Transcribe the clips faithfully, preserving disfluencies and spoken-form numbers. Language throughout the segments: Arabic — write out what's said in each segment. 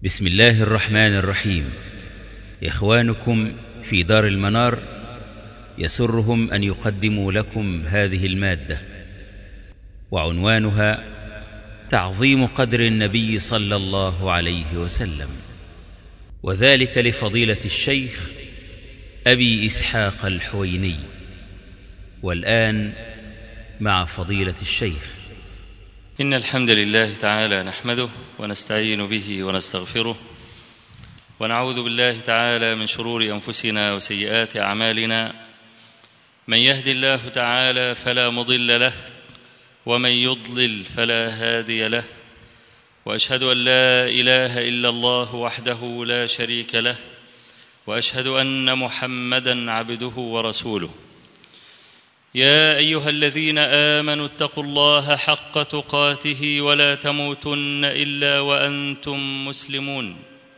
بسم الله الرحمن الرحيم. إخوانكم في دار المنار يسرهم أن يقدموا لكم هذه المادة، وعنوانها تعظيم قدر النبي صلى الله عليه وسلم، وذلك لفضيلة الشيخ أبي إسحاق الحويني. والآن مع فضيلة الشيخ. إن الحمد لله تعالى نحمده ونستعين به ونستغفره، ونعوذ بالله تعالى من شرور أنفسنا وسيئات أعمالنا. من يهد الله تعالى فلا مضل له، ومن يضلل فلا هادي له، وأشهد أن لا إله إلا الله وحده لا شريك له، وأشهد أن محمدًا عبده ورسوله. يا أيها الذين آمنوا اتقوا الله حق تقاته ولا تموتن إلا وأنتم مسلمون.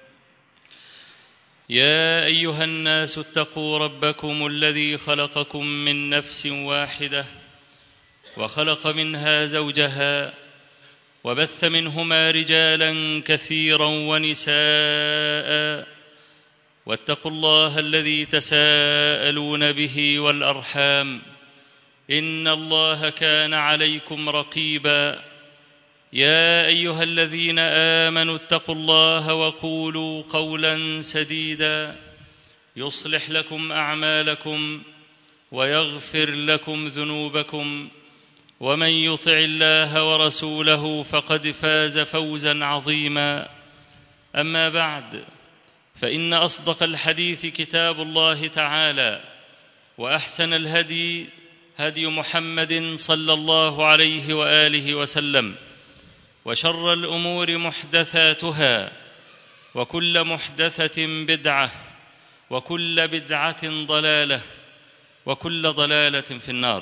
يا أيها الناس اتقوا ربكم الذي خلقكم من نفس واحدة، وخلق منها زوجها، وبث منهما رجالا كثيرا ونساء، واتقوا الله الذي تساءلون به والأرحام، إن الله كان عليكم رقيبا. يا أيها الذين آمنوا اتقوا الله وقولوا قولا سديدا يصلح لكم أعمالكم ويغفر لكم ذنوبكم، ومن يطع الله ورسوله فقد فاز فوزا عظيما. أما بعد، فإن أصدق الحديث كتاب الله تعالى، وأحسن الهدي هدي محمد صلى الله عليه وآله وسلم، وشر الأمور محدثاتها، وكل محدثة بدعة، وكل بدعة ضلالة، وكل ضلالة في النار.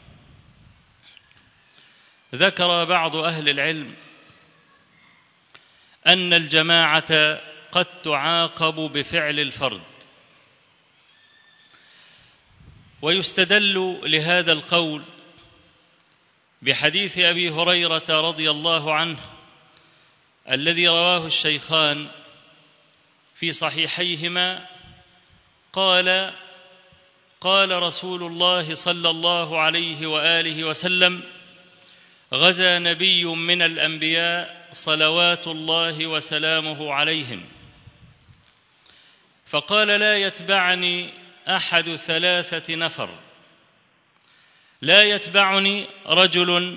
ذكر بعض أهل العلم أن الجماعة قد تعاقب بفعل الفرد، ويستدل لهذا القول بحديث أبي هريرة رضي الله عنه الذي رواه الشيخان في صحيحيهما، قال قال رسول الله صلى الله عليه وآله وسلم: غزا نبي من الأنبياء صلوات الله وسلامه عليهم، فقال: لا يتبعني أحد ثلاثة نفر. لا يتبعني رجل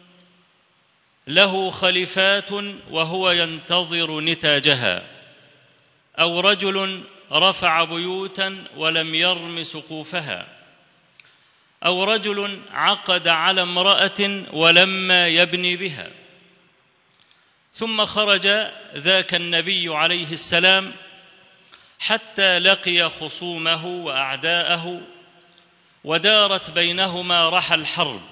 له خليفات وهو ينتظر نتاجها، أو رجل رفع بيوتا ولم يرم سقوفها، أو رجل عقد على امرأة ولما يبني بها. ثم خرج ذاك النبي عليه السلام حتى لقي خصومه وأعداءه، ودارت بينهما رحى الحرب،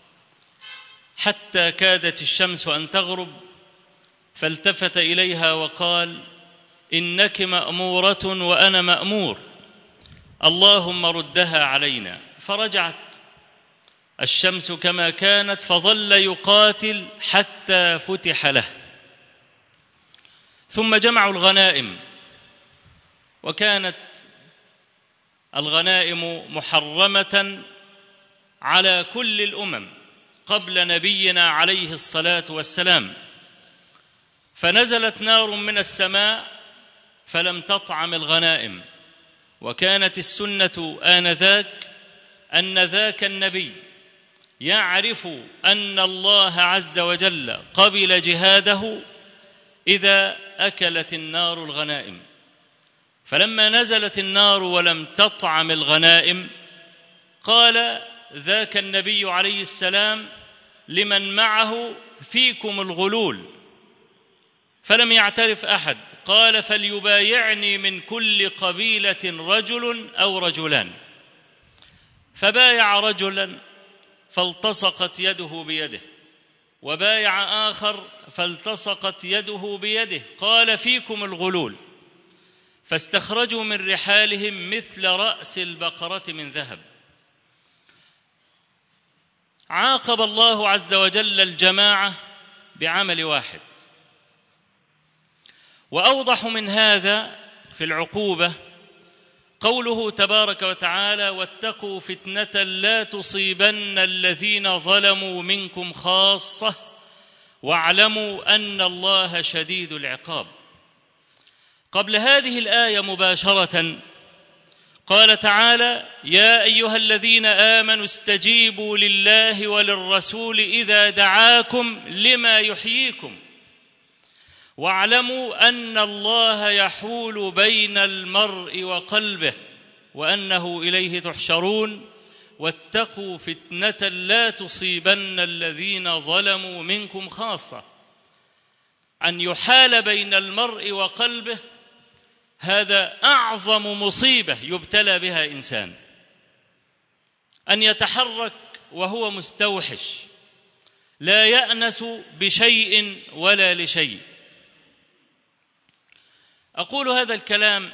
حتى كادت الشمس أن تغرب، فالتفت إليها وقال: إنك مأمورة وأنا مأمور، اللهم ردها علينا. فرجعت الشمس كما كانت، فظل يقاتل حتى فتح له. ثم جمعوا الغنائم، وكانت الغنائم محرمة على كل الأمم قبل نبينا عليه الصلاة والسلام، فنزلت نار من السماء فلم تطعم الغنائم. وكانت السنة آنذاك أن ذاك النبي يعرف أن الله عز وجل قبل جهاده إذا أكلت النار الغنائم. فلما نزلت النار ولم تطعم الغنائم، قال ذاك النبي عليه السلام لمن معه: فيكم الغلول. فلم يعترف أحد، قال: فليبايعني من كل قبيلة رجل أو رجلان. فبايع رجلا فالتصقت يده بيده، وبايع آخر فالتصقت يده بيده، قال: فيكم الغلول. فاستخرجوا من رحالهم مثل رأس البقرة من ذهب. عاقب الله عز وجل الجماعة بعمل واحد، وأوضح من هذا في العقوبة قوله تبارك وتعالى: واتقوا فتنة لا تصيبن الذين ظلموا منكم خاصة واعلموا أن الله شديد العقاب. قبل هذه الآية مباشرة قال تعالى: يا أيها الذين آمنوا استجيبوا لله وللرسول إذا دعاكم لما يحييكم واعلموا أن الله يحول بين المرء وقلبه وأنه إليه تحشرون واتقوا فتنة لا تصيبن الذين ظلموا منكم خاصة. أن يحال بين المرء وقلبه هذا أعظم مصيبة يبتلى بها إنسان، أن يتحرك وهو مستوحش لا يأنس بشيء ولا لشيء. أقول هذا الكلام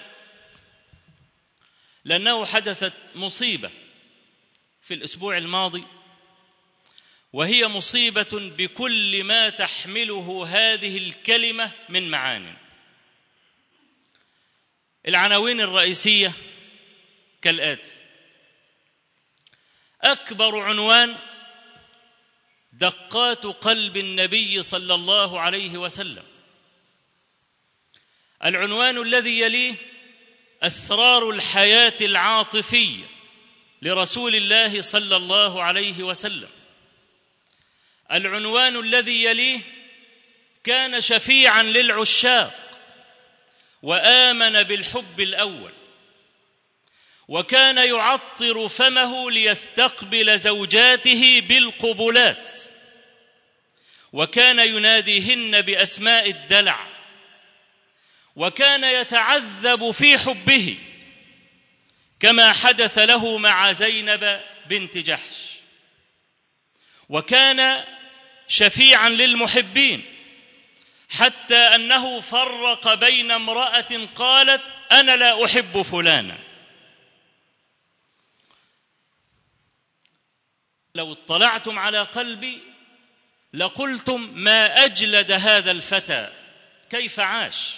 لأنه حدثت مصيبة في الأسبوع الماضي، وهي مصيبة بكل ما تحمله هذه الكلمة من معاني. العناوين الرئيسية كالآتي: أكبر عنوان دقات قلب النبي صلى الله عليه وسلم. العنوان الذي يليه أسرار الحياة العاطفية لرسول الله صلى الله عليه وسلم. العنوان الذي يليه كان شفيعاً للعشاق وآمن بالحب الأول، وكان يعطر فمه ليستقبل زوجاته بالقبلات، وكان يناديهن بأسماء الدلع، وكان يتعذب في حبه كما حدث له مع زينب بنت جحش، وكان شفيعاً للمحبين حتى أنه فرق بين امرأة قالت أنا لا أحب فلانا. لو اطلعتم على قلبي لقلتم ما أجلد هذا الفتى كيف عاش.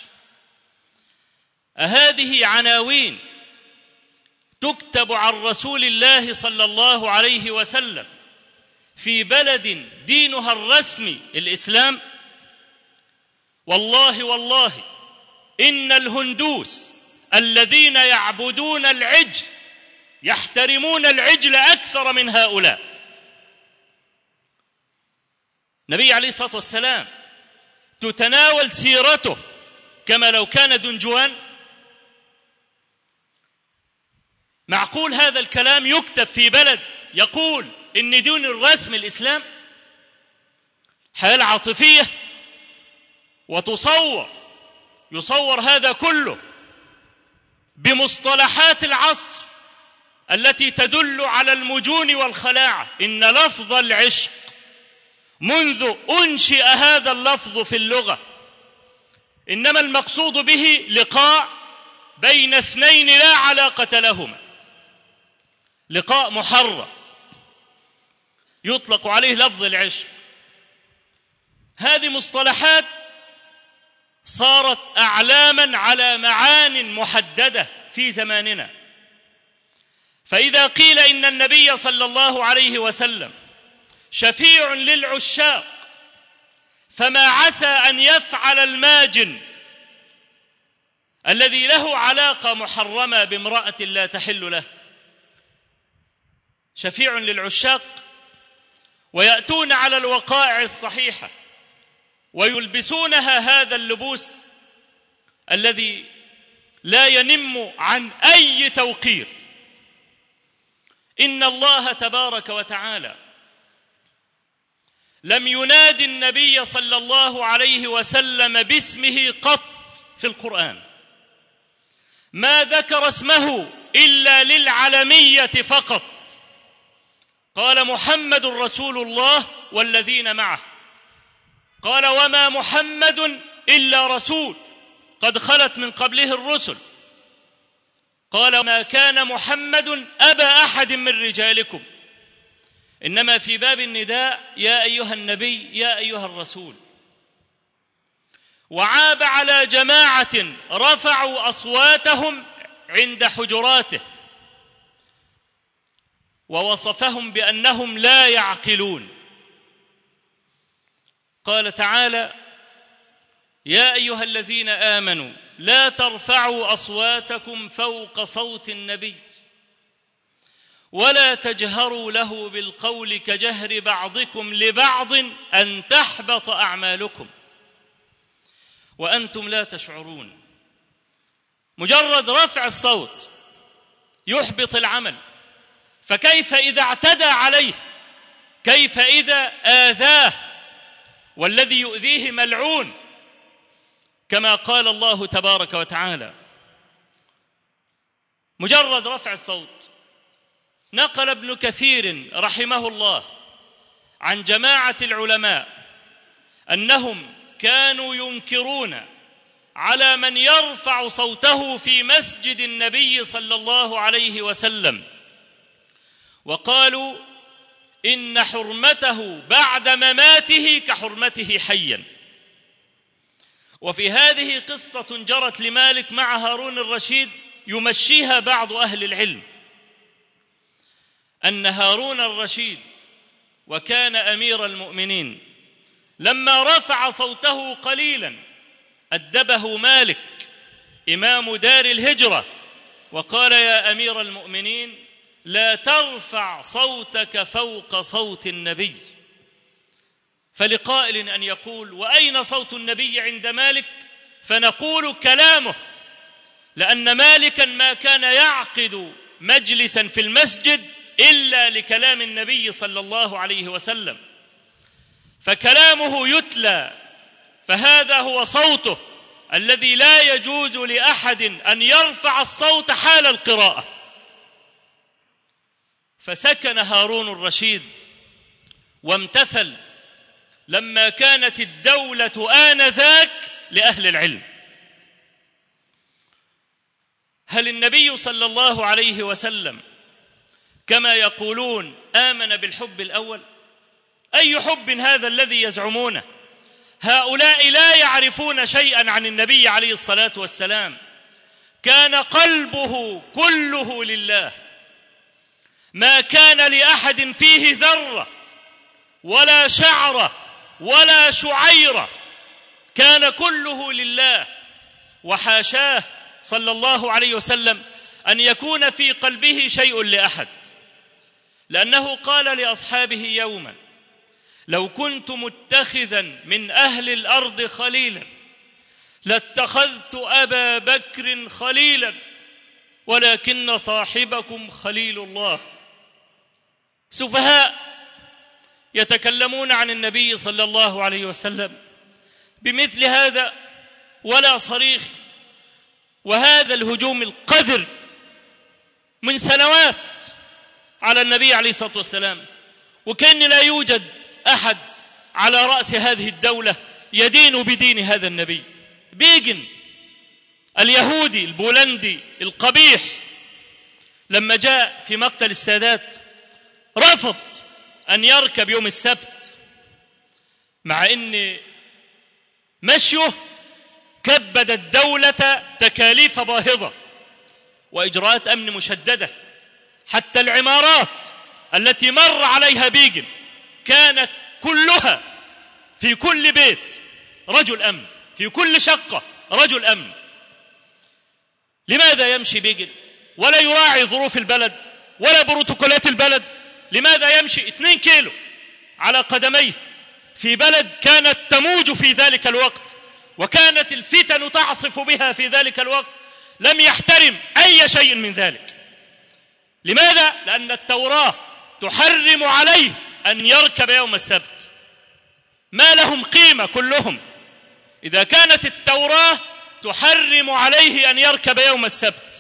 أهذه عناوين تكتب عن رسول الله صلى الله عليه وسلم في بلد دينها الرسمي الإسلام؟ والله والله إن الهندوس الذين يعبدون العجل يحترمون العجل أكثر من هؤلاء. النبي عليه الصلاة والسلام تتناول سيرته كما لو كان دنجوان. معقول هذا الكلام يكتب في بلد يقول إن دين الرسم الإسلام؟ حياة عاطفية، وتصور يصور هذا كله بمصطلحات العصر التي تدل على المجون والخلاعة. إن لفظ العشق منذ أنشئ هذا اللفظ في اللغة إنما المقصود به لقاء بين اثنين لا علاقة لهما، لقاء محرم يطلق عليه لفظ العشق. هذه مصطلحات صارت أعلاما على معان محددة في زماننا. فإذا قيل إن النبي صلى الله عليه وسلم شفيع للعشاق، فما عسى أن يفعل الماجن الذي له علاقة محرمة بامرأة لا تحل له؟ شفيع للعشاق، ويأتون على الوقائع الصحيحة ويلبسونها هذا اللبوس الذي لا ينم عن أي توقير. إن الله تبارك وتعالى لم ينادي النبي صلى الله عليه وسلم باسمه قط في القرآن، ما ذكر اسمه إلا للعلمية فقط. قال محمد رسول الله والذين معه، قال وما محمد إلا رسول قد خلت من قبله الرسل، قال ما كان محمد أبا أحد من رجالكم. إنما في باب النداء يا أيها النبي يا أيها الرسول. وعاب على جماعة رفعوا أصواتهم عند حجراته، ووصفهم بأنهم لا يعقلون. قال تعالى: يا أيها الذين آمنوا لا ترفعوا أصواتكم فوق صوت النبي ولا تجهروا له بالقول كجهر بعضكم لبعض أن تحبط أعمالكم وأنتم لا تشعرون. مجرد رفع الصوت يحبط العمل، فكيف إذا اعتدى عليه؟ كيف إذا آذاه؟ والذي يؤذيه ملعون، كما قال الله تبارك وتعالى. مجرد رفع الصوت. نقل ابن كثير رحمه الله عن جماعة العلماء أنهم كانوا ينكرون على من يرفع صوته في مسجد النبي صلى الله عليه وسلم، وقالوا إن حرمته بعد مماته كحرمته حيا. وفي هذه قصة جرت لمالك مع هارون الرشيد يمشيها بعض أهل العلم، أن هارون الرشيد وكان أمير المؤمنين لما رفع صوته قليلا أدبه مالك إمام دار الهجرة وقال: يا أمير المؤمنين لا ترفع صوتك فوق صوت النبي. فلقائل أن يقول: وأين صوت النبي عند مالك؟ فنقول: كلامه، لأن مالكا ما كان يعقد مجلسا في المسجد إلا لكلام النبي صلى الله عليه وسلم، فكلامه يتلى، فهذا هو صوته الذي لا يجوز لأحد أن يرفع الصوت حال القراءة. فسكن هارون الرشيد وامتثل لما كانت الدولة آنذاك لأهل العلم. هل النبي صلى الله عليه وسلم كما يقولون آمن بالحب الأول؟ أي حب هذا الذي يزعمونه؟ هؤلاء لا يعرفون شيئا عن النبي عليه الصلاة والسلام. كان قلبه كله لله، ما كان لأحد فيه ذرة ولا شعرة ولا شعيرة، كان كله لله. وحاشاه صلى الله عليه وسلم أن يكون في قلبه شيء لأحد، لأنه قال لأصحابه يوما: لو كنت متخذا من أهل الأرض خليلا لاتخذت أبا بكر خليلا ولكن صاحبكم خليل الله. سفهاء يتكلمون عن النبي صلى الله عليه وسلم بمثل هذا ولا صريخ. وهذا الهجوم القذر من سنوات على النبي عليه الصلاة والسلام، وكأن لا يوجد أحد على رأس هذه الدولة يدين بدين هذا النبي. بيجن اليهودي البولندي القبيح لما جاء في مقتل السادات رفض أن يركب يوم السبت، مع أن مشيه كبد الدولة تكاليف باهظة وإجراءات أمن مشددة. حتى العمارات التي مر عليها بيجن كانت كلها في كل بيت رجل أمن، في كل شقة رجل أمن. لماذا يمشي بيجن ولا يراعي ظروف البلد ولا بروتوكولات البلد؟ لماذا يمشي اثنين كيلو على قدميه في بلد كانت تموج في ذلك الوقت وكانت الفتن تعصف بها في ذلك الوقت؟ لم يحترم أي شيء من ذلك. لماذا؟ لأن التوراة تحرم عليه أن يركب يوم السبت. ما لهم قيمة كلهم إذا كانت التوراة تحرم عليه أن يركب يوم السبت.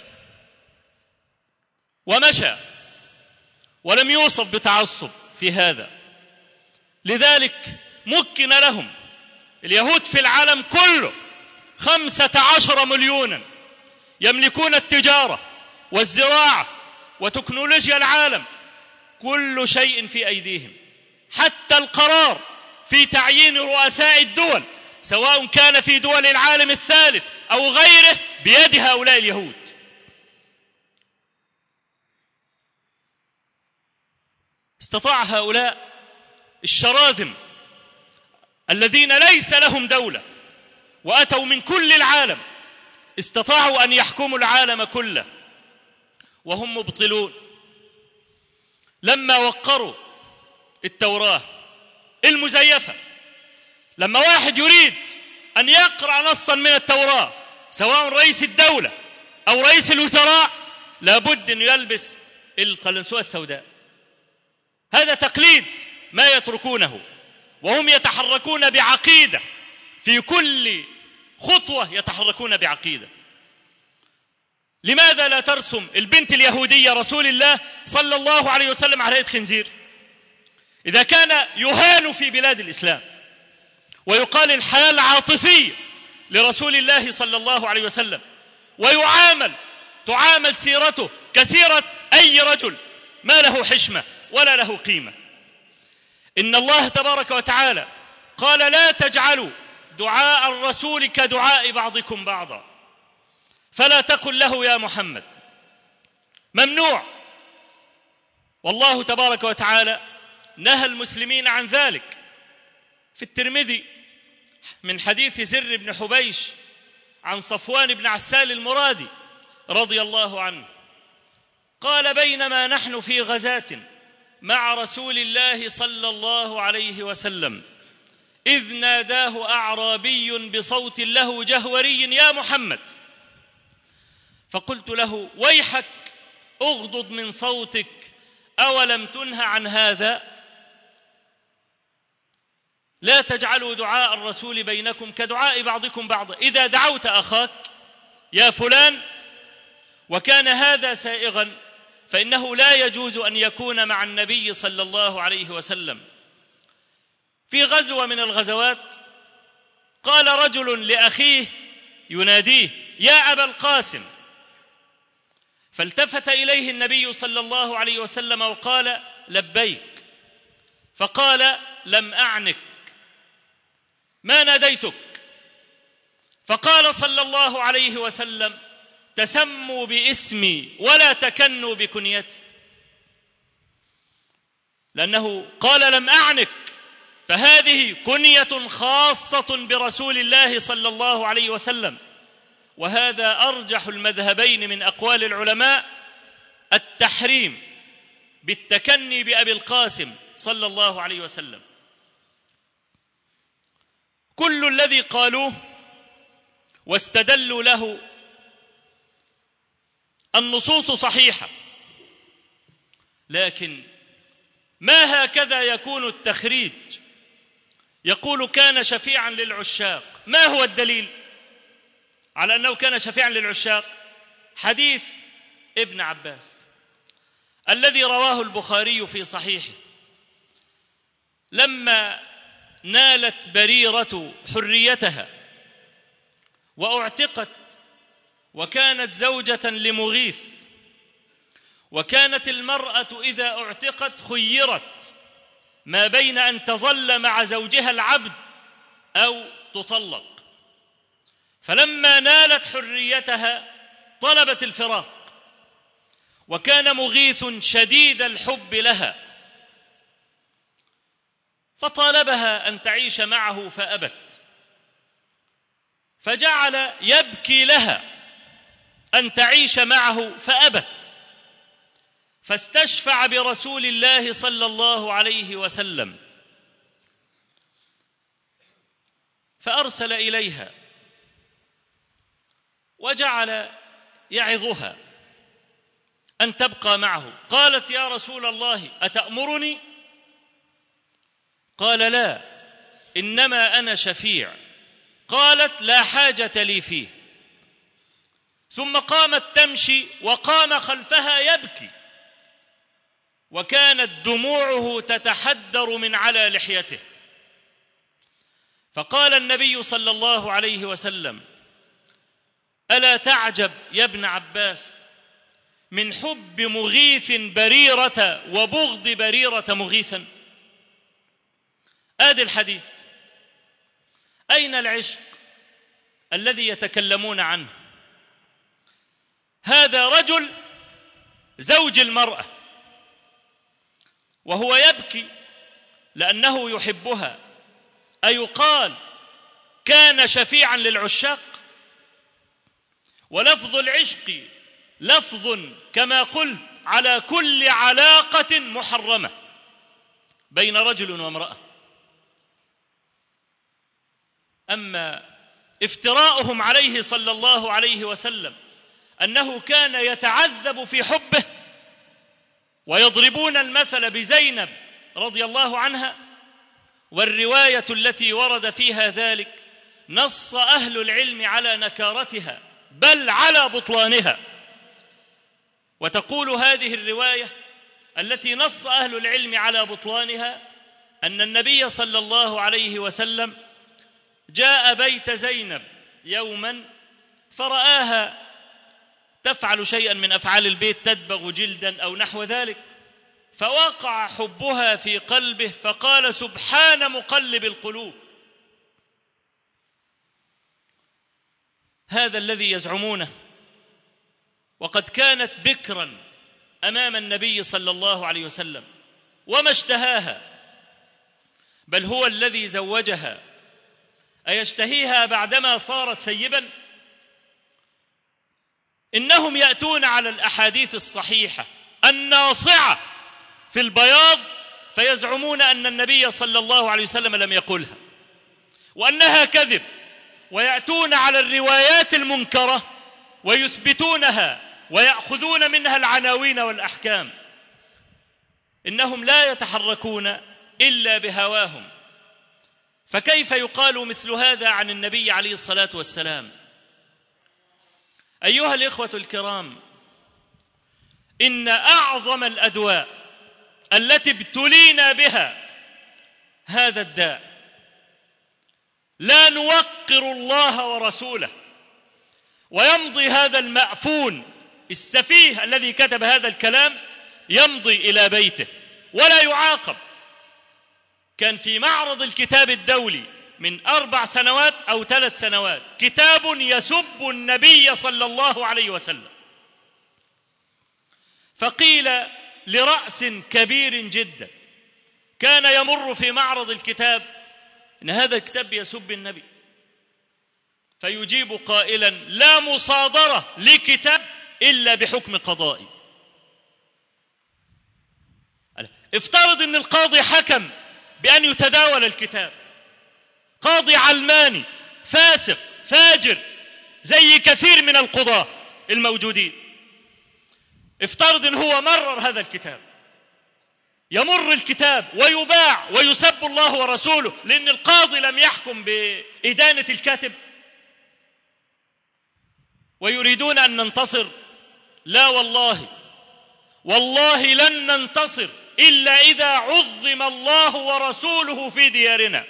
ومشى ولم يوصف بتعصب في هذا. لذلك مكن لهم. اليهود في العالم كله خمسة عشر مليونا يملكون التجارة والزراعة وتكنولوجيا العالم، كل شيء في أيديهم، حتى القرار في تعيين رؤساء الدول سواء كان في دول العالم الثالث أو غيره بيد هؤلاء اليهود. استطاع هؤلاء الشراذم الذين ليس لهم دولة وأتوا من كل العالم، استطاعوا أن يحكموا العالم كله وهم مبطلون. لما وقروا التوراة المزيفة، لما واحد يريد أن يقرأ نصا من التوراة سواء رئيس الدولة أو رئيس الوزراء لابد أن يلبس القلنسوة السوداء. هذا تقليد ما يتركونه، وهم يتحركون بعقيدة، في كل خطوة يتحركون بعقيدة. لماذا لا ترسم البنت اليهودية رسول الله صلى الله عليه وسلم على يد خنزير؟ إذا كان يهان في بلاد الإسلام ويقال الحياة العاطفية لرسول الله صلى الله عليه وسلم، ويعامل تعامل سيرته كسيرة أي رجل ما له حشمة ولا له قيمة. إن الله تبارك وتعالى قال: لا تجعلوا دعاء الرسول كدعاء بعضكم بعضا، فلا تقل له يا محمد. ممنوع. والله تبارك وتعالى نهى المسلمين عن ذلك. في الترمذي من حديث زر بن حبيش عن صفوان بن عسال المرادي رضي الله عنه قال: بينما نحن في غزاة مع رسول الله صلى الله عليه وسلم إذ ناداه أعرابي بصوت له جهوري: يا محمد. فقلت له: ويحك اغضض من صوتك، أولم تنه عن هذا؟ لا تجعلوا دعاء الرسول بينكم كدعاء بعضكم بعضا. إذا دعوت أخاك يا فلان وكان هذا سائغا فإنه لا يجوز أن يكون مع النبي صلى الله عليه وسلم. في غزوة من الغزوات قال رجل لأخيه يناديه: يا أبا القاسم. فالتفت إليه النبي صلى الله عليه وسلم وقال: لبيك. فقال: لم أعنك، ما ناديتك. فقال صلى الله عليه وسلم: تسموا باسمي ولا تكنوا بكنيتي. لأنه قال لم أعنك، فهذه كنية خاصة برسول الله صلى الله عليه وسلم. وهذا أرجح المذهبين من أقوال العلماء، التحريم بالتكني بأبي القاسم صلى الله عليه وسلم. كل الذي قالوه واستدلوا له النصوص صحيحة، لكن ما هكذا يكون التخريج. يقول: كان شفيعا للعشاق. ما هو الدليل على أنه كان شفيعا للعشاق؟ حديث ابن عباس الذي رواه البخاري في صحيحه، لما نالت بريرة حريتها وأعتقت وكانت زوجة لمغيث، وكانت المرأة إذا اعتقت خيرت ما بين أن تظل مع زوجها العبد أو تطلق، فلما نالت حريتها طلبت الفراق، وكان مغيث شديد الحب لها فطالبها أن تعيش معه فأبت، فجعل يبكي لها أن تعيش معه فأبت، فاستشفع برسول الله صلى الله عليه وسلم فأرسل إليها وجعل يعظها أن تبقى معه. قالت: يا رسول الله أتأمرني؟ قال: لا، إنما أنا شفيع. قالت: لا حاجة لي فيه. ثم قامت تمشي وقام خلفها يبكي، وكانت دموعه تتحدر من على لحيته. فقال النبي صلى الله عليه وسلم: ألا تعجب يا ابن عباس من حب مغيث بريرة وبغض بريرة مغيثا؟ آدي الحديث. أين العشق الذي يتكلمون عنه؟ هذا رجل زوج المرأة وهو يبكي لأنه يحبها، أيقال كان شفيعا للعشاق؟ ولفظ العشق لفظ كما قلت على كل علاقة محرمة بين رجل وامرأة. أما افتراؤهم عليه صلى الله عليه وسلم أنه كان يتعذب في حبه ويضربون المثل بزينب رضي الله عنها، والرواية التي ورد فيها ذلك نص أهل العلم على نكارتها بل على بطلانها. وتقول هذه الرواية التي نص أهل العلم على بطلانها أن النبي صلى الله عليه وسلم جاء بيت زينب يوما فرآها تفعل شيئا من أفعال البيت، تدبغ جلدا أو نحو ذلك، فوقع حبها في قلبه فقال سبحان مقلب القلوب. هذا الذي يزعمونه، وقد كانت بكرا أمام النبي صلى الله عليه وسلم وما اشتهاها، بل هو الذي زوجها، أيشتهيها بعدما صارت ثيبا؟ إنهم يأتون على الأحاديث الصحيحة الناصعة في البياض فيزعمون أن النبي صلى الله عليه وسلم لم يقلها وأنها كذب، ويأتون على الروايات المنكرة ويثبتونها ويأخذون منها العناوين والأحكام. إنهم لا يتحركون إلا بهواهم، فكيف يقال مثل هذا عن النبي عليه الصلاة والسلام؟ أيها الإخوة الكرام، إن أعظم الأدواء التي ابتلينا بها هذا الداء. لا نوقر الله ورسوله، ويمضي هذا المأفون السفيه الذي كتب هذا الكلام يمضي إلى بيته ولا يعاقب. كان في معرض الكتاب الدولي من أربع سنوات أو ثلاث سنوات كتاب يسب النبي صلى الله عليه وسلم، فقيل لرأس كبير جدا كان يمر في معرض الكتاب إن هذا الكتاب يسب النبي، فيجيب قائلا لا مصادرة لكتاب إلا بحكم قضائي. افترض أن القاضي حكم بأن يتداول الكتاب، قاضي علماني فاسق فاجر زي كثير من القضاة الموجودين، افترض أن هو مرر هذا الكتاب، يمر الكتاب ويباع ويسب الله ورسوله لأن القاضي لم يحكم بإدانة الكاتب، ويريدون أن ننتصر. لا والله، والله لن ننتصر إلا إذا عظم الله ورسوله في ديارنا.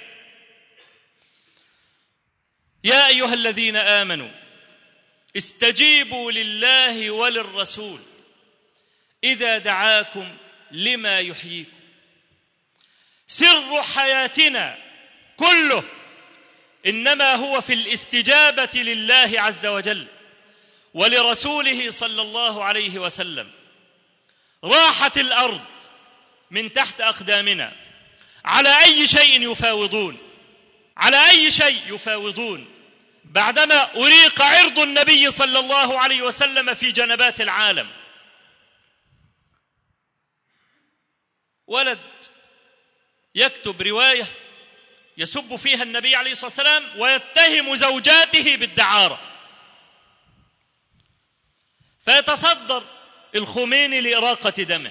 يا أيها الذين آمنوا استجيبوا لله وللرسول إذا دعاكم لما يحييكم. سر حياتنا كله إنما هو في الاستجابة لله عز وجل ولرسوله صلى الله عليه وسلم. راحت الأرض من تحت أقدامنا على أي شيء يفاوضون، على أي شيء يفاوضون بعدما أريق عرض النبي صلى الله عليه وسلم في جنبات العالم. ولد يكتب رواية يسب فيها النبي عليه الصلاة والسلام ويتهم زوجاته بالدعارة، فيتصدر الخميني لإراقة دمه،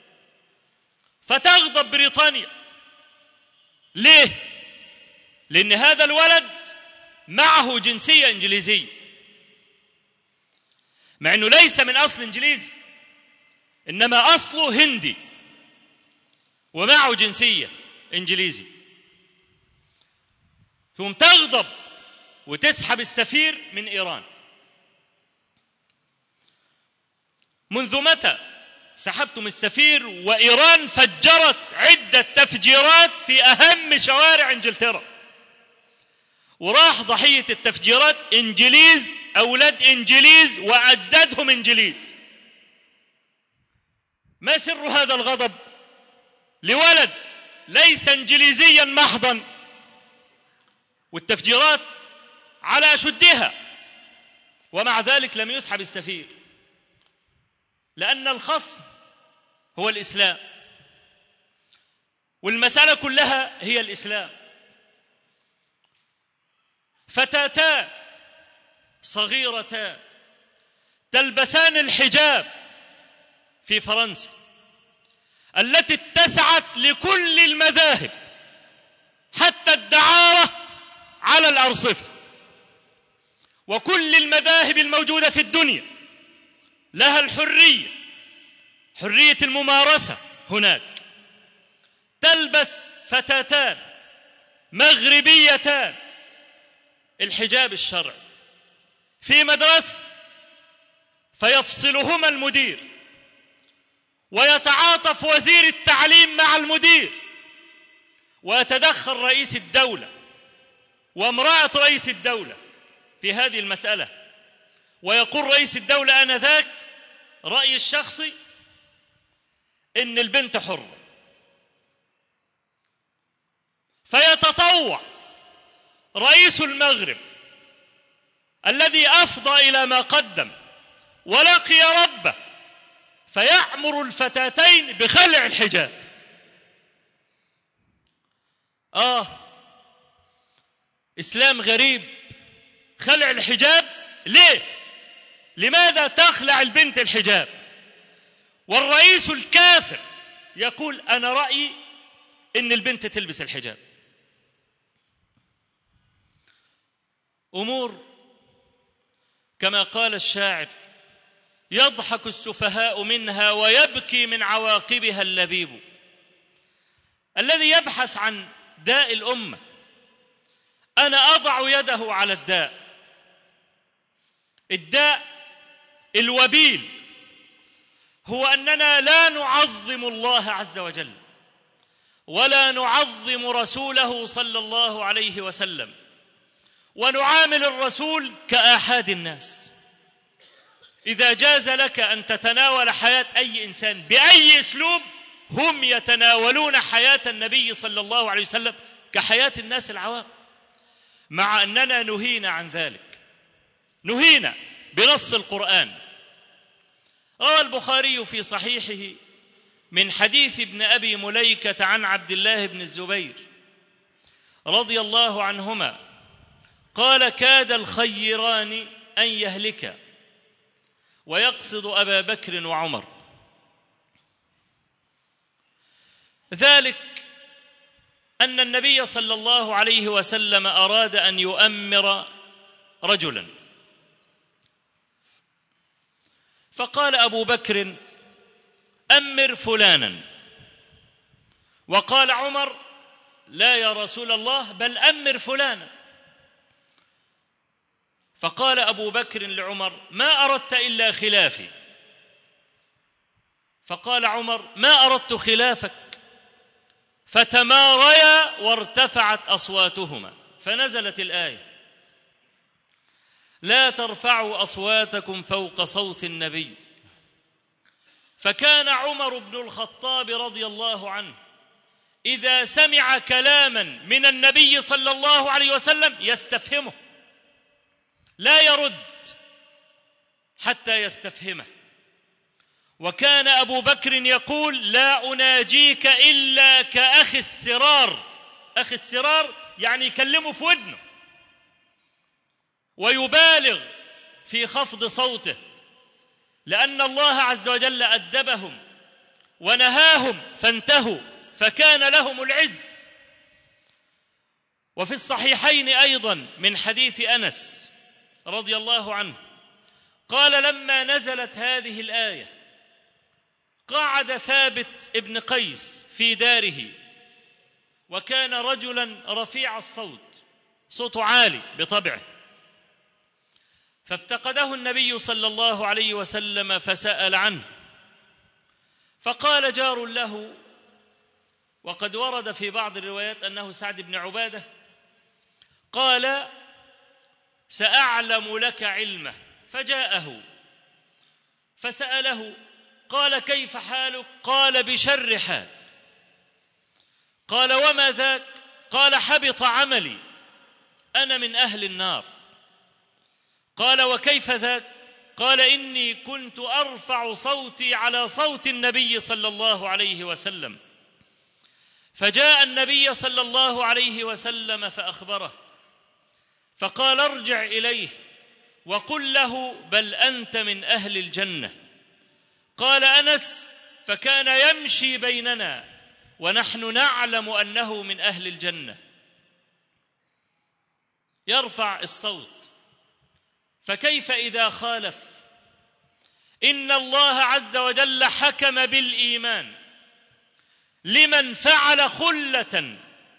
فتغضب بريطانيا. ليه؟ لأن هذا الولد معه جنسية إنجليزية، مع أنه ليس من أصل إنجليزي إنما أصله هندي ومعه جنسية إنجليزي، ثم تغضب وتسحب السفير من إيران. منذ متى سحبتم السفير وإيران فجرت عدة تفجيرات في أهم شوارع إنجلترا، وراح ضحية التفجيرات إنجليز، أولاد إنجليز وأجدادهم إنجليز. ما سر هذا الغضب لولد ليس إنجليزيا محضا، والتفجيرات على أشدها، ومع ذلك لم يسحب السفير، لأن الخصم هو الإسلام، والمسألة كلها هي الإسلام. فتاتان صغيرتان تلبسان الحجاب في فرنسا التي اتسعت لكل المذاهب حتى الدعارة على الأرصفة، وكل المذاهب الموجودة في الدنيا لها الحرية، حرية الممارسة هناك. تلبس فتاتان مغربيتان الحجاب الشرعي في مدرسة، فيفصلهما المدير، ويتعاطف وزير التعليم مع المدير، ويتدخل رئيس الدولة وامرأة رئيس الدولة في هذه المسألة، ويقول رئيس الدولة آنذاك رأيي الشخصي إن البنت حرة. فيتطوع رئيس المغرب الذي أفضى إلى ما قدم ولقي ربه فيأمر الفتاتين بخلع الحجاب. آه إسلام غريب، خلع الحجاب ليه؟ لماذا تخلع البنت الحجاب؟ والرئيس الكافر يقول أنا رأيي إن البنت تلبس الحجاب. أمور كما قال الشاعر يضحك السفهاء منها ويبكي من عواقبها اللبيب. الذي يبحث عن داء الأمة أنا أضع يده على الداء، الداء الوبيل هو أننا لا نعظم الله عز وجل ولا نعظم رسوله صلى الله عليه وسلم، ونعامل الرسول كآحاد الناس. إذا جاز لك أن تتناول حياة أي إنسان بأي أسلوب، هم يتناولون حياة النبي صلى الله عليه وسلم كحياة الناس العوام، مع أننا نهينا عن ذلك، نهينا بنص القرآن. روى البخاري في صحيحه من حديث ابن أبي مليكة عن عبد الله بن الزبير رضي الله عنهما قال كاد الخيران أن يهلكا، ويقصد أبا بكر وعمر. ذلك أن النبي صلى الله عليه وسلم أراد أن يؤمر رجلا، فقال أبو بكر أمر فلانا، وقال عمر لا يا رسول الله بل أمر فلانا. فقال أبو بكر لعمر ما أردت إلا خلافي، فقال عمر ما أردت خلافك، فتماريا وارتفعت أصواتهما، فنزلت الآية لا ترفعوا أصواتكم فوق صوت النبي. فكان عمر بن الخطاب رضي الله عنه إذا سمع كلاما من النبي صلى الله عليه وسلم يستفهمه، لا يرد حتى يستفهمه. وكان أبو بكر يقول لا أناجيك إلا كأخي السرار، أخي السرار يعني يكلمه في ودنه، ويبالغ في خفض صوته، لأن الله عز وجل أدبهم ونهاهم فانتهوا فكان لهم العز. وفي الصحيحين أيضا من حديث أنس رضي الله عنه قال لما نزلت هذه الآية قعد ثابت ابن قيس في داره، وكان رجلا رفيع الصوت، صوته عالي بطبعه، فافتقده النبي صلى الله عليه وسلم فسأل عنه، فقال جار له، وقد ورد في بعض الروايات أنه سعد بن عبادة، قال سأعلم لك علمه، فجاءه فسأله قال كيف حالك؟ قال بشر حال. قال وما ذاك؟ قال حبط عملي، أنا من أهل النار. قال وكيف ذاك؟ قال إني كنت أرفع صوتي على صوت النبي صلى الله عليه وسلم، فجاء النبي صلى الله عليه وسلم فأخبره، فقال ارجع إليه وقل له بل أنت من أهل الجنة. قال أنس فكان يمشي بيننا ونحن نعلم أنه من أهل الجنة، يرفع الصوت، فكيف إذا خالف؟ إن الله عز وجل حكم بالإيمان لمن فعل خلة،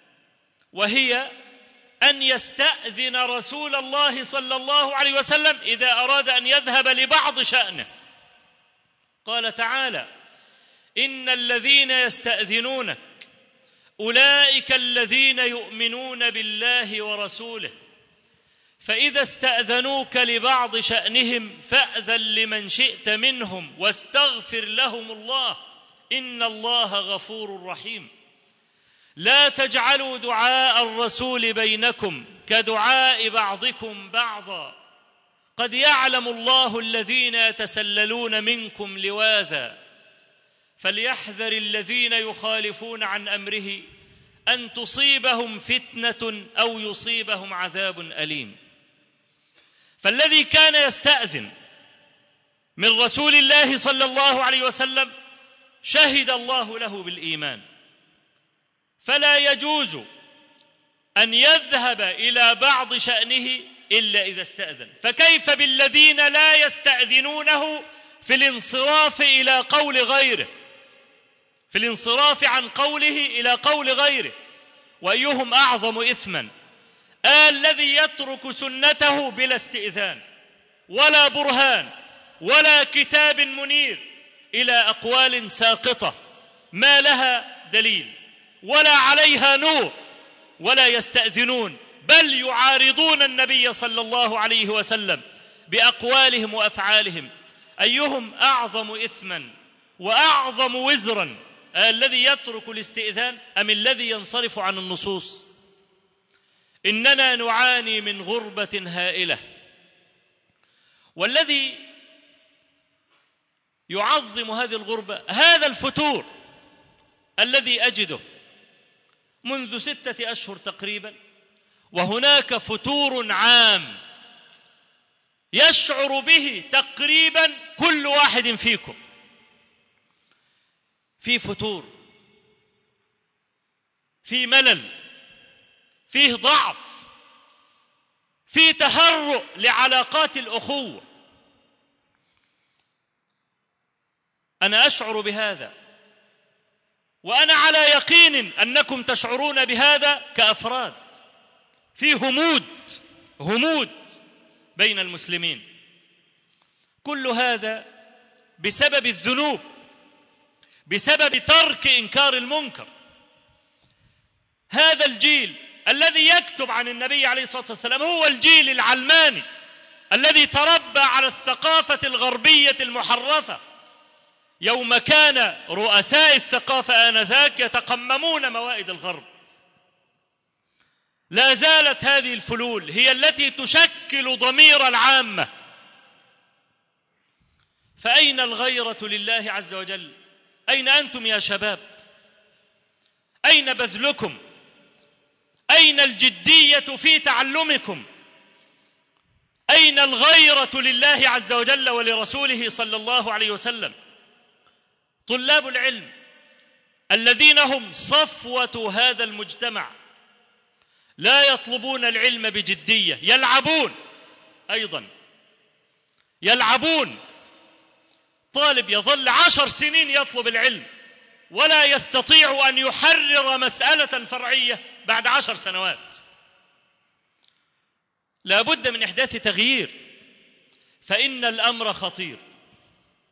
وهي أن يستأذن رسول الله صلى الله عليه وسلم إذا أراد أن يذهب لبعض شأنه. قال تعالى إن الذين يستأذنونك أولئك الذين يؤمنون بالله ورسوله، فإذا استأذنوك لبعض شأنهم فأذن لمن شئت منهم واستغفر لهم الله إن الله غفور رحيم. لا تجعلوا دعاء الرسول بينكم كدعاء بعضكم بعضا، قد يعلم الله الذين يتسللون منكم لواذا، فليحذر الذين يخالفون عن أمره أن تصيبهم فتنة أو يصيبهم عذاب أليم. فالذي كان يستأذن من رسول الله صلى الله عليه وسلم شهد الله له بالإيمان، فلا يجوز أن يذهب إلى بعض شأنه إلا إذا استأذن. فكيف بالذين لا يستأذنونه في الانصراف إلى قول غيره، في الانصراف عن قوله إلى قول غيره؟ وأيهم أعظم إثما؟ الذي يترك سنته بلا استئذان ولا برهان ولا كتاب منير إلى أقوال ساقطة ما لها دليل ولا عليها نور، ولا يستأذنون بل يعارضون النبي صلى الله عليه وسلم بأقوالهم وأفعالهم. أيهم أعظم إثما وأعظم وزرا، الذي يترك الاستئذان أم الذي ينصرف عن النصوص؟ إننا نعاني من غربة هائلة، والذي يعظم هذه الغربة هذا الفتور الذي أجده منذ ستة أشهر تقريبا، وهناك فتور عام يشعر به تقريبا كل واحد فيكم. في فتور، في ملل، فيه ضعف، في تهرؤ لعلاقات الأخوة. أنا أشعر بهذا، وأنا على يقين أنكم تشعرون بهذا كأفراد. في همود همود بين المسلمين، كل هذا بسبب الذنوب، بسبب ترك إنكار المنكر. هذا الجيل الذي يكتب عن النبي عليه الصلاة والسلام هو الجيل العلماني الذي تربى على الثقافة الغربية المحرفة، يوم كان رؤساء الثقافة آنذاك يتقممون موائد الغرب. لا زالت هذه الفلول هي التي تشكل ضمير العامة. فأين الغيرة لله عز وجل؟ أين أنتم يا شباب؟ أين بذلكم؟ أين الجدية في تعلمكم؟ أين الغيرة لله عز وجل ولرسوله صلى الله عليه وسلم؟ طلاب العلم الذين هم صفوة هذا المجتمع لا يطلبون العلم بجدية، يلعبون أيضا، يلعبون. طالب يظل عشر سنين يطلب العلم ولا يستطيع أن يحرر مسألة فرعية بعد عشر سنوات. لا بد من إحداث تغيير، فإن الأمر خطير،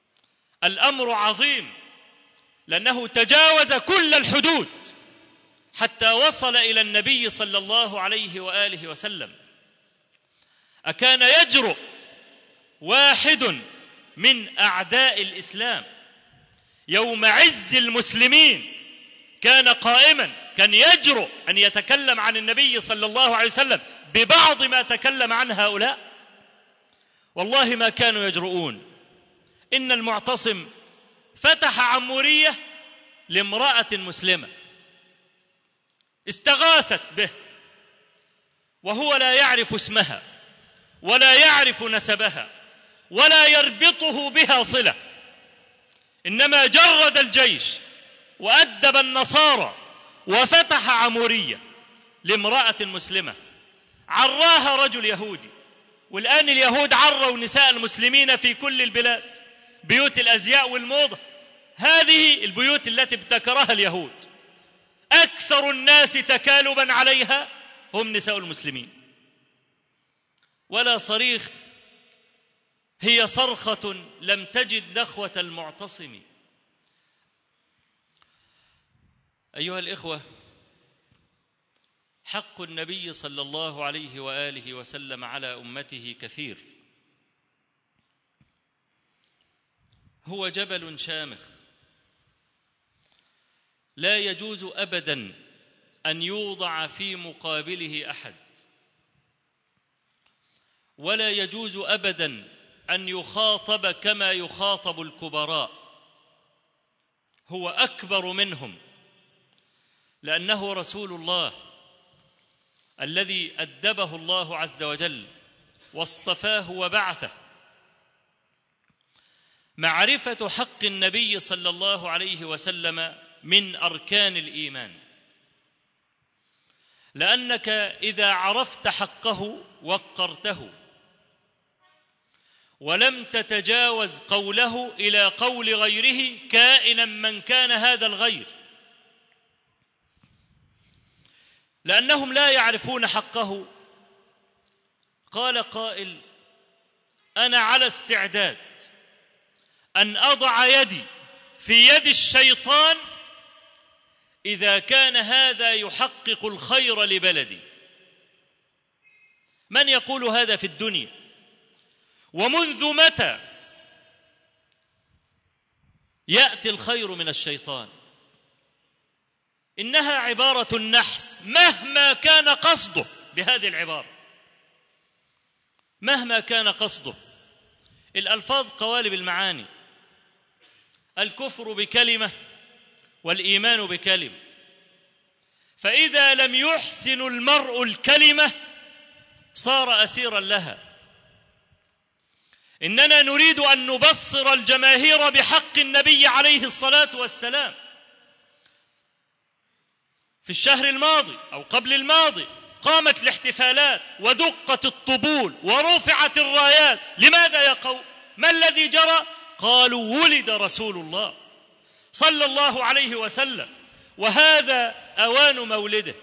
الأمر عظيم، لأنه تجاوز كل الحدود. حتى وصل إلى النبي صلى الله عليه وآله وسلم. أكان يجرؤ واحد من أعداء الإسلام يوم عز المسلمين كان قائما، كان يجرؤ أن يتكلم عن النبي صلى الله عليه وسلم ببعض ما تكلم عن هؤلاء؟ والله ما كانوا يجرؤون. إن المعتصم فتح عمورية لامرأة مسلمة استغاثت به وهو لا يعرف اسمها ولا يعرف نسبها ولا يربطه بها صلة، إنما جرد الجيش وأدب النصارى وفتح عمورية لامرأة مسلمة عراها رجل يهودي. والآن اليهود عروا نساء المسلمين في كل البلاد، بيوت الأزياء والموضة، هذه البيوت التي ابتكرها اليهود أكثر الناس تكالبا عليها هم نساء المسلمين. ولا صريخ هي صرخة لم تجد نخوة المعتصم. أيها الإخوة، حق النبي صلى الله عليه وآله وسلم على أمته كثير، هو جبل شامخ لا يجوز أبداً أن يوضع في مقابله أحد، ولا يجوز أبداً أن يخاطب كما يخاطب الكبراء، هو أكبر منهم، لأنه رسول الله الذي أدبه الله عز وجل واصطفاه وبعثه. معرفة حق النبي صلى الله عليه وسلم من أركان الإيمان، لأنك إذا عرفت حقه وقرته ولم تتجاوز قوله إلى قول غيره كائنا من كان هذا الغير، لأنهم لا يعرفون حقه. قال قائل: أنا على استعداد أن أضع يدي في يد الشيطان إذا كان هذا يحقق الخير لبلدي. من يقول هذا في الدنيا؟ ومنذ متى يأتي الخير من الشيطان؟ إنها عبارة النحس مهما كان قصده بهذه العبارة، مهما كان قصده. الألفاظ قوالب المعاني، الكفر بكلمة والإيمان بكلمة، فإذا لم يحسن المرء الكلمة صار أسيرا لها. إننا نريد أن نبصر الجماهير بحق النبي عليه الصلاة والسلام. في الشهر الماضي أو قبل الماضي قامت الاحتفالات ودقت الطبول ورفعت الرايات. لماذا يا قوم؟ ما الذي جرى؟ قالوا: ولد رسول الله صلى الله عليه وسلم وهذا أوان مولده.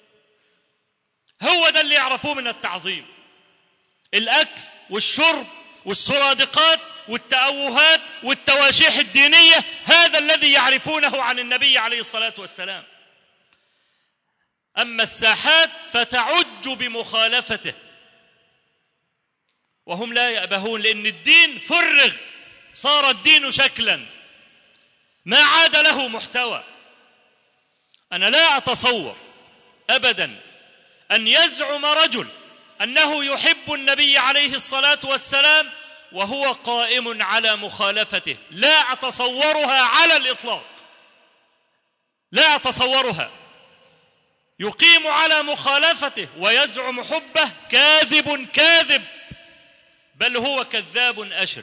هو ده اللي يعرفوه من التعظيم، الأكل والشرب والسرادقات والتأوهات والتواشيح الدينية، هذا الذي يعرفونه عن النبي عليه الصلاة والسلام. أما الساحات فتعج بمخالفته، وهم لا يأبهون، لأن الدين فرغ، صار الدين شكلا ما عاد له محتوى. أنا لا أتصور أبدا أن يزعم رجل أنه يحب النبي عليه الصلاة والسلام وهو قائم على مخالفته، لا أتصورها على الإطلاق، لا أتصورها. يقيم على مخالفته ويزعم حبه، كاذب كاذب، بل هو كذاب أشر.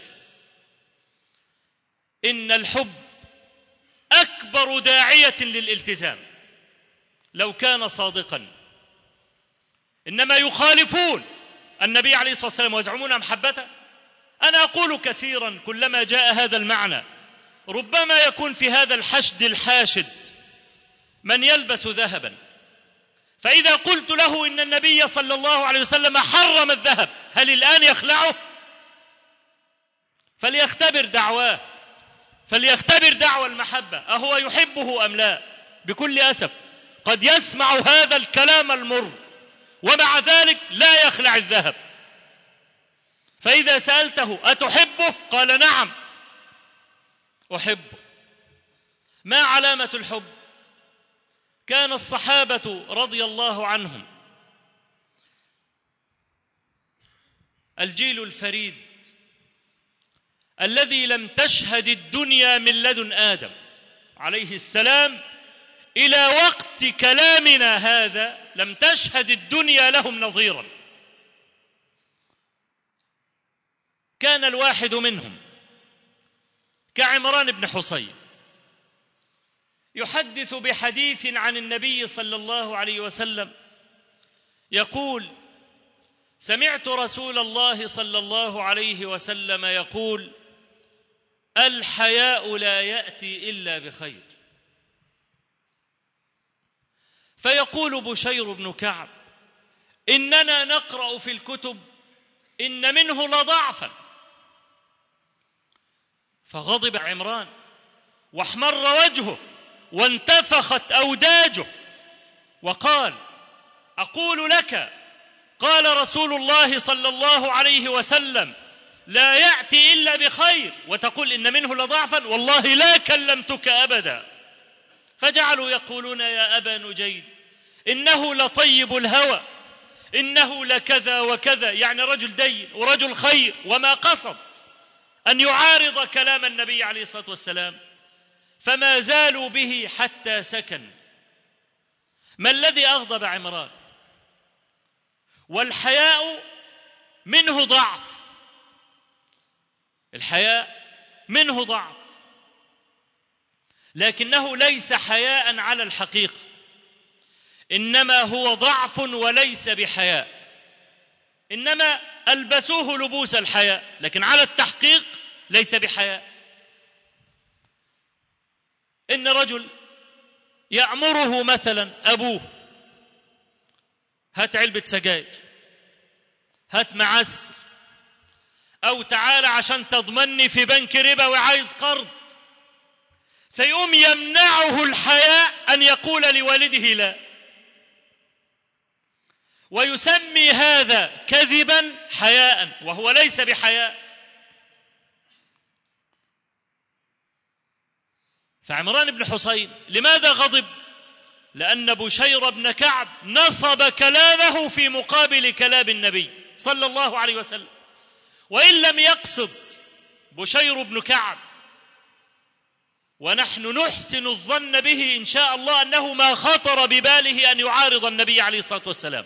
إن الحب أكبر داعية للالتزام لو كان صادقا، إنما يخالفون النبي عليه الصلاة والسلام ويزعمون محبته. أنا أقول كثيرا كلما جاء هذا المعنى، ربما يكون في هذا الحشد الحاشد من يلبس ذهبا، فإذا قلت له إن النبي صلى الله عليه وسلم حرم الذهب، هل الآن يخلعه؟ فليختبر دعواه، فليختبر دعوى المحبة، أهو يحبه أم لا؟ بكل أسف قد يسمع هذا الكلام المر ومع ذلك لا يخلع الذهب. فإذا سألته أتحبه؟ قال نعم أحبه. ما علامة الحب؟ كان الصحابة رضي الله عنهم الجيل الفريد الذي لم تشهد الدنيا من لدن آدم عليه السلام إلى وقت كلامنا هذا، لم تشهد الدنيا لهم نظيرا. كان الواحد منهم كعمران بن حصين يحدث بحديث عن النبي صلى الله عليه وسلم يقول: سمعت رسول الله صلى الله عليه وسلم يقول: الحياء لا يأتي إلا بخير. فيقول بشير بن كعب: إننا نقرأ في الكتب إن منه لضعفا. فغضب عمران واحمر وجهه وانتفخت أوداجه وقال: أقول لك قال رسول الله صلى الله عليه وسلم لا يأتي إلا بخير، وتقول إن منه لضعفا؟ والله لا كلمتك أبدا. فجعلوا يقولون: يا أبا نجيد إنه لطيب الهوى، إنه لكذا وكذا، يعني رجل دين ورجل خير، وما قصد أن يعارض كلام النبي عليه الصلاة والسلام. فما زالوا به حتى سكن. ما الذي أغضب عمران؟ والحياء منه ضعف، الحياء منه ضعف، لكنه ليس حياء على الحقيقة، إنما هو ضعف وليس بحياء. إنما ألبسوه لبوس الحياء، لكن على التحقيق ليس بحياء. إن رجل يأمره مثلا أبوه: هات علبة سجاير، هات معس، أو تعال عشان تضمني في بنك ربا وعايز قرض، فيقوم يمنعه الحياء أن يقول لوالده لا، ويسمي هذا كذبا حياء وهو ليس بحياء. فعمران بن حصين لماذا غضب؟ لأن بشير بن كعب نصب كلامه في مقابل كلام النبي صلى الله عليه وسلم. وإن لم يقصد بشير بن كعب، ونحن نحسن الظن به إن شاء الله أنه ما خطر بباله أن يعارض النبي عليه الصلاة والسلام،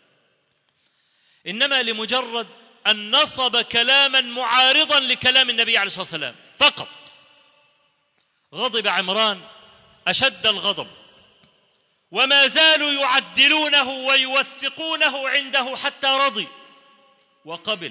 إنما لمجرد أن نصب كلاما معارضا لكلام النبي عليه الصلاة والسلام فقط. غضب عمران أشد الغضب، وما زالوا يعدلونه ويوثقونه عنده حتى رضي وقبل.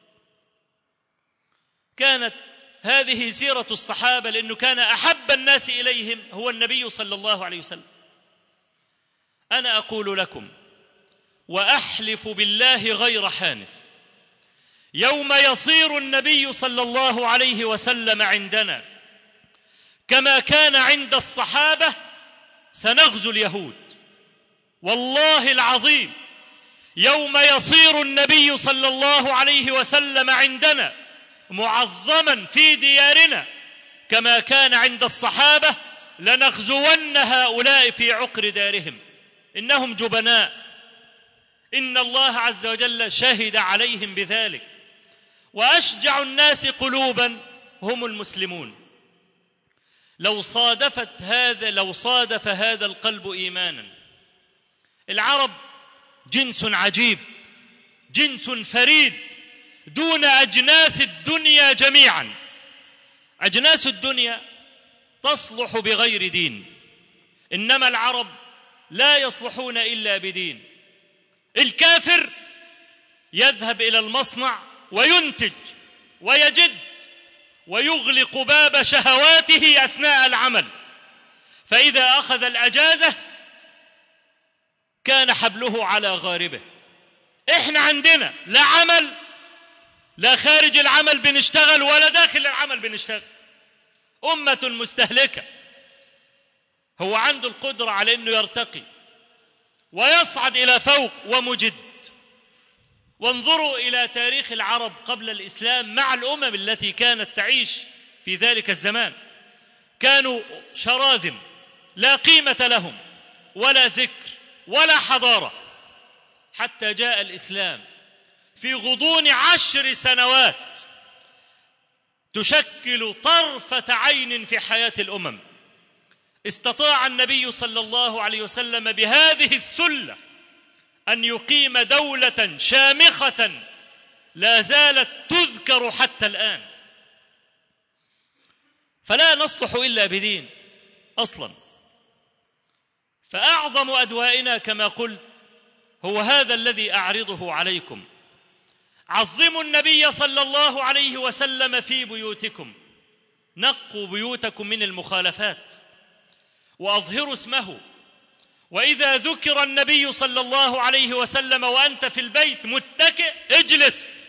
كانت هذه سيرة الصحابة، لأنه كان أحب الناس إليهم هو النبي صلى الله عليه وسلم. أنا أقول لكم وأحلف بالله غير حانث، يوم يصير النبي صلى الله عليه وسلم عندنا كما كان عند الصحابة سنغزو اليهود. والله العظيم يوم يصير النبي صلى الله عليه وسلم عندنا معظما في ديارنا كما كان عند الصحابة لنغزون هؤلاء في عقر دارهم. إنهم جبناء، إن الله عز وجل شهد عليهم بذلك. وأشجع الناس قلوبا هم المسلمون. لو صادفت هذا لو صادف هذا القلب إيمانا. العرب جنس عجيب، جنس فريد دون أجناس الدنيا جميعا. أجناس الدنيا تصلح بغير دين، إنما العرب لا يصلحون إلا بدين. الكافر يذهب إلى المصنع وينتج ويجد ويغلق باب شهواته أثناء العمل، فإذا أخذ الأجازة كان حبله على غاربه. إحنا عندنا لا عمل، لا خارج العمل بنشتغل ولا داخل العمل بنشتغل. أمة مستهلكة. هو عنده القدرة على أنه يرتقي ويصعد إلى فوق ومجد. وانظروا إلى تاريخ العرب قبل الإسلام مع الأمم التي كانت تعيش في ذلك الزمان، كانوا شراذم لا قيمة لهم ولا ذكر ولا حضارة، حتى جاء الإسلام في غضون عشر سنوات تشكل طرفة عين في حياة الأمم. استطاع النبي صلى الله عليه وسلم بهذه الثلة أن يقيم دولة شامخة لا زالت تذكر حتى الآن. فلا نصلح إلا بدين أصلا. فأعظم أدوائنا كما قلت هو هذا الذي أعرضه عليكم. عظموا النبي صلى الله عليه وسلم في بيوتكم، نقوا بيوتكم من المخالفات وأظهروا اسمه. وإذا ذكر النبي صلى الله عليه وسلم وأنت في البيت متكئ اجلس،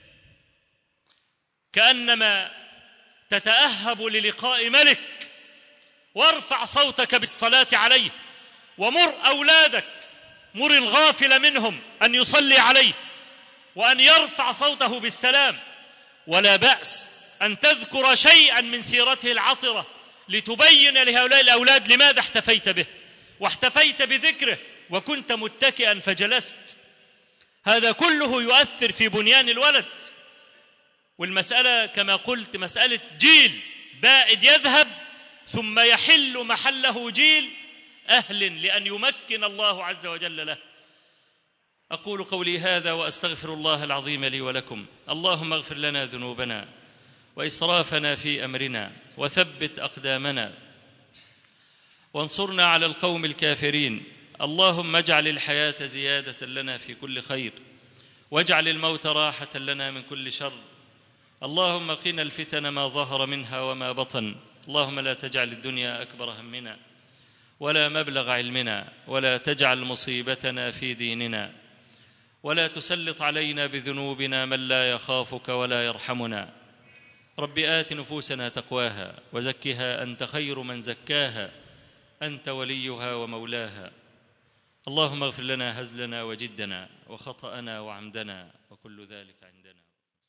كأنما تتأهب للقاء ملك، وارفع صوتك بالصلاة عليه، ومر أولادك، مر الغافل منهم أن يصلي عليه وأن يرفع صوته بالسلام. ولا بأس أن تذكر شيئا من سيرته العطرة لتبين لهؤلاء الأولاد لماذا احتفيت به، واحتفيت بذكره وكنت متكئا فجلست. هذا كله يؤثر في بنيان الولد. والمسألة كما قلت مسألة جيل بائد يذهب ثم يحل محله جيل أهل لأن يمكن الله عز وجل له. أقول قولي هذا وأستغفر الله العظيم لي ولكم. اللهم اغفر لنا ذنوبنا وإسرافنا في أمرنا وثبت أقدامنا وانصرنا على القوم الكافرين. اللهم اجعل الحياة زيادة لنا في كل خير، واجعل الموت راحة لنا من كل شر. اللهم قنا الفتن ما ظهر منها وما بطن. اللهم لا تجعل الدنيا أكبر همنا ولا مبلغ علمنا، ولا تجعل مصيبتنا في ديننا، ولا تسلط علينا بذنوبنا من لا يخافك ولا يرحمنا. رب آت نفوسنا تقواها وزكها أنت خير من زكاها، أنت وليها ومولاها. اللهم اغفر لنا هزلنا وجدنا وخطأنا وعمدنا وكل ذلك عندنا.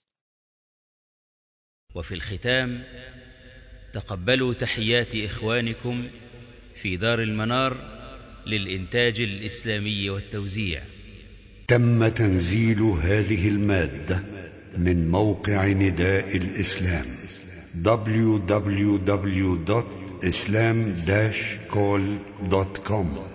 وفي الختام تقبلوا تحيات إخوانكم في دار المنار للإنتاج الإسلامي والتوزيع. تم تنزيل هذه المادة من موقع نداء الإسلام دبليو دبليو دبليو دوت إسلام داش كول دوت كوم.